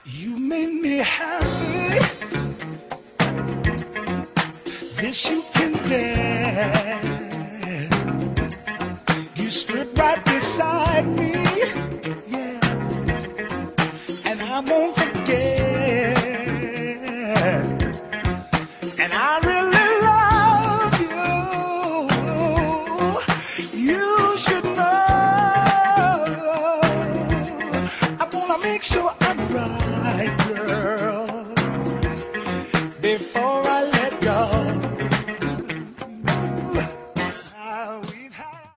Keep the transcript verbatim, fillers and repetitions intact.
You made me happy. This you can bear. You stood right beside me, yeah, and I won't forget. And I really love you. You should know. I wanna make sure